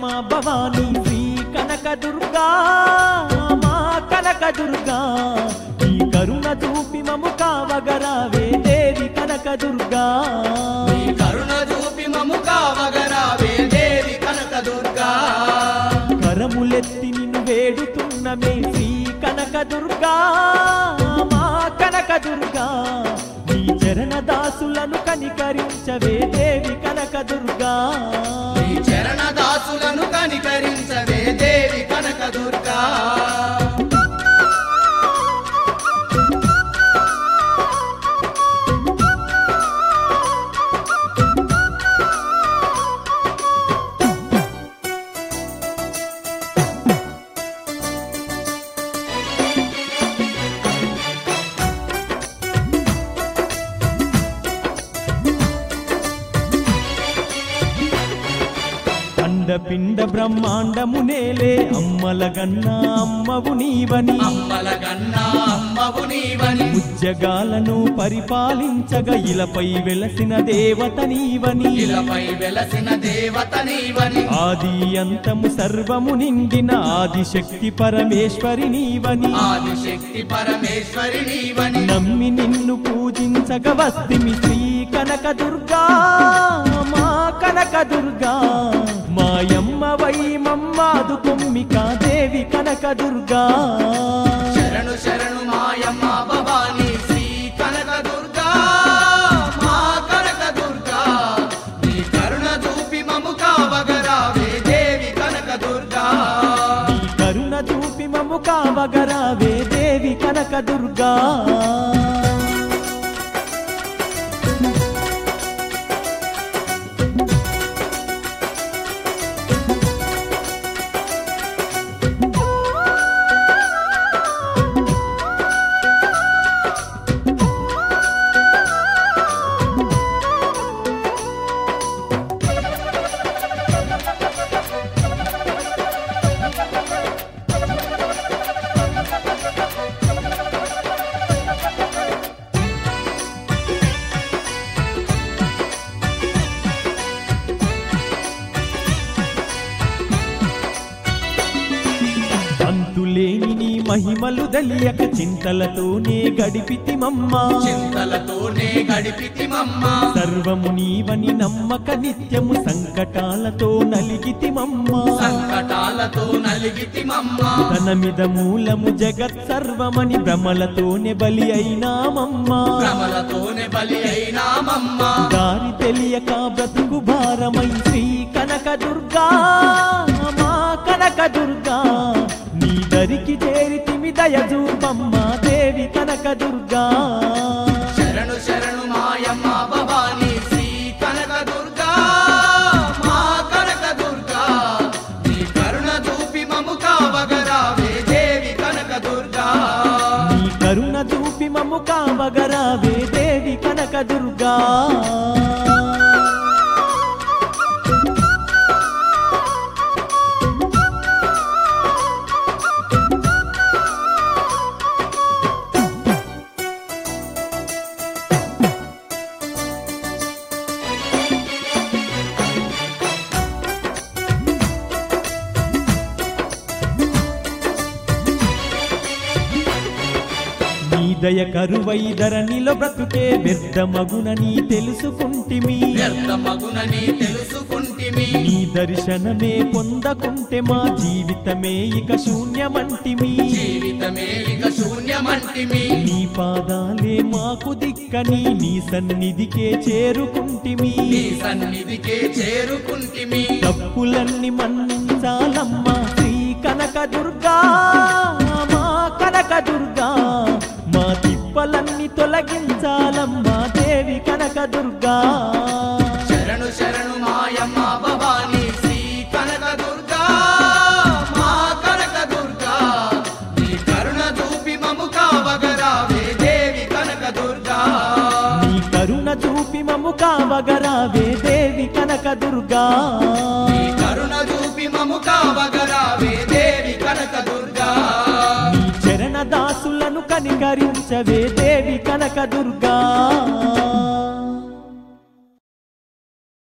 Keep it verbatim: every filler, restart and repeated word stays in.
మాయమ్మ భవానీ శ్రీ కనకదుర్గా మా కనకదుర్గా నీ కరుణ చూపి మము కావగరావే దేవి కనకదుర్గా నీ కరుణ చూపి మము కావగరావే దేవి కనకదుర్గా కరములెత్తి నిన్ను వేడుతున్నమే శ్రీ కనకదుర్గా మా కనకదుర్గా నీ చరణ దాసులను కనికరించవే దేవి కనకదుర్గా నీ చరణ దాసులను కనికరించవే దేవి కనకదుర్గా పిండ బ్రహ్మాండము నేలే అమ్మల గన్నా అమ్మవు నీవని అమ్మల గన్నా అమ్మవు నీవని ఉజ్జగాలను పరిపాలించగా ఇలపై వెలసిన దేవత నీవని ఇలపై వెలసిన దేవత నీవని ఆది అంతము సర్వము నిండిన ఆదిశక్తి పరమేశ్వరి నీవని ఆదిశక్తి పరమేశ్వరి నీవని నమ్మి నిన్ను పూజించగ వస్తిమి శ్రీ కనకదుర్గా మా కనకదుర్గా మాయమ్మ వై మమ్మాదు కొమ్మికా దేవి కనకదుర్గా శరణు శరణు మాయమ్మ భవానీ శ్రీ కనకదుర్గా మా కనకదుర్గా నీ కరుణ చూపి మము కావగరావే దేవి కనకదుర్గా నీ కరుణ చూపి మము కావగరావే దేవి కనకదుర్గా అంతులేని నీ మహిమలు దలియక చింతలతోనే గడిపితిమమ్మ చింతలతోనే గడిపితిమమ్మ సర్వము నీవని నమ్మక నిత్యము సంకటాలతో నలిగితిమమ్మ సంకటాలతో నలిగితిమమ్మ ధనమిద మూలము జగత్ సర్వమని భ్రమలతోనే బలి అయినామమ్మ భ్రమలతోనే బలి అయినామమ్మ దారి తెలియక బ్రతుకు భారమై శ్రీ కనకదుర్గా మా కనకదుర్గా నీ దరికి చేరితిమి దయజూపమ్మ దేవి కనకదుర్గా శరణు శరణు మాయమ్మ భవానీ శ్రీ కనకదుర్గా మా కనకదుర్గా నీ కరుణ చూపి మము కావగరావే దేవి కనకదుర్గా నీ కరుణ చూపి మము కావగరావే దేవి కనకదుర్గా దయ కరువై ధరణిలో బ్రతుకే వ్యర్థమగునని తెలుసుకుంటిమి వ్యర్థమగునని తెలుసుకుంటిమి నీ దర్శనమే పొందకుంటే మా జీవితమే ఇక శూన్యమంటిమి జీవితమే ఇక శూన్యమంటిమి నీ పాదాలే మాకు దిక్కని నీ సన్నిధికే చేరుకుంటిమి నీ సన్నిధికే చేరుకుంటిమి తప్పులన్నీ మన్నించాలమ్మా శ్రీ కనకదుర్గా మా కనకదుర్గా మా తిప్పలన్నీ తొలగించాలమ్మా దేవి కనకదుర్గా శరణు శరణు మాయమ్మ భవానీ శ్రీ కనకదుర్గా మా కనకదుర్గా నీ కరుణ చూపి మము కావగరావే దేవి కనకదుర్గా నీ కరుణ చూపి మము కావగరావే దేవి కనకదుర్గా నీ కరుణ చూపి మము కావగరావే దేవి కనకదుర్గా నీ చరణ దాసులను కనికరించవే దేవి కనకదుర్గా